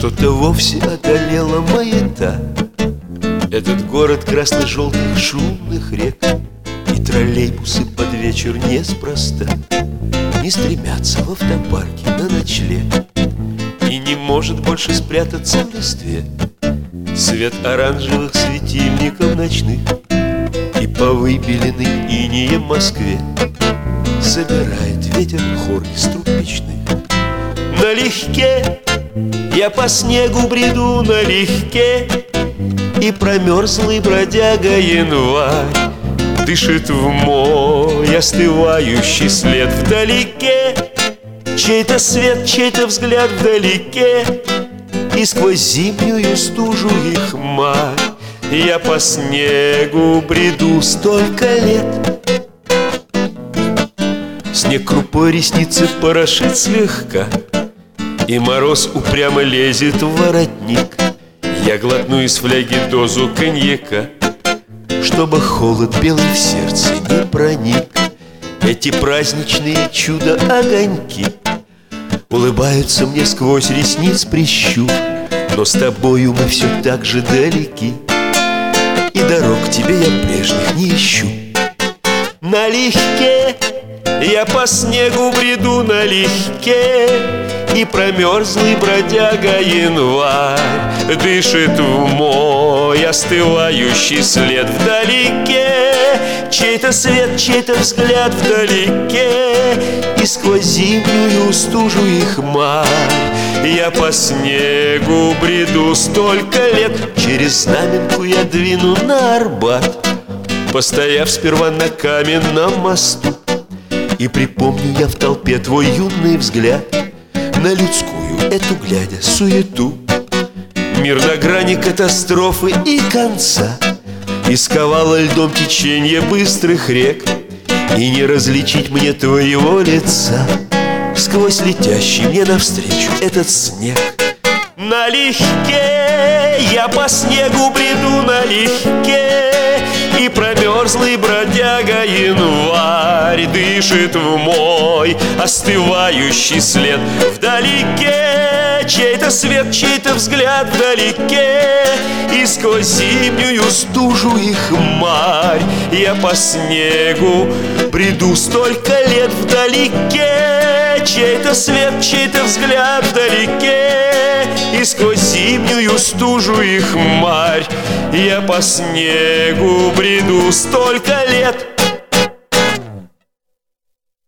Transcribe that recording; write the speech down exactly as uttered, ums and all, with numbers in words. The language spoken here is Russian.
Что-то вовсе одолела маята. Этот город красно-желтых шумных рек, и троллейбусы под вечер неспроста не стремятся в автопарке на ночлег, и не может больше спрятаться в листве свет оранжевых светильников ночных. И по выбеленной инеем Москве собирает ветер хор из трубочных. Налегке я по снегу бреду, налегке, и промерзлый бродяга январь дышит в мой остывающий след. Вдалеке чей-то свет, чей-то взгляд вдалеке, и сквозь зимнюю стужу и хмарь я по снегу бреду столько лет. Снег крупой ресницы порошит слегка, и мороз упрямо лезет в воротник. Я глотну из фляги дозу коньяка, чтобы холод белый в сердце не проник. Эти праздничные чудо-огоньки улыбаются мне сквозь ресниц прищур, но с тобою мы все так же далеки, и дорог к тебе я прежних не ищу. Налегке я по снегу бреду, налегке, и промерзлый бродяга январь дышит в мой остывающий след. Вдалеке чей-то свет, чей-то взгляд вдалеке, и сквозь зимнюю стужу и хмарь я по снегу бреду столько лет. Через Знаменку я двину на Арбат, постояв сперва на каменном мосту, и припомню я в толпе твой юный взгляд на людскую эту глядя суету. Мир на грани катастрофы и конца, и сковало льдом течение быстрых рек, и не различить мне твоего лица сквозь летящий мне навстречу этот снег. Налегке я по снегу бреду, налегке, и промерзлый бродяга январь дышит в мой остывающий след. Вдалеке чей-то свет, чей-то взгляд вдалеке, и сквозь зимнюю стужу и хмарь я по снегу бреду столько лет. Вдалеке чей-то свет, чей-то взгляд вдалеке, и сквозь зимнюю стужу и хмарь я по снегу бреду столько лет.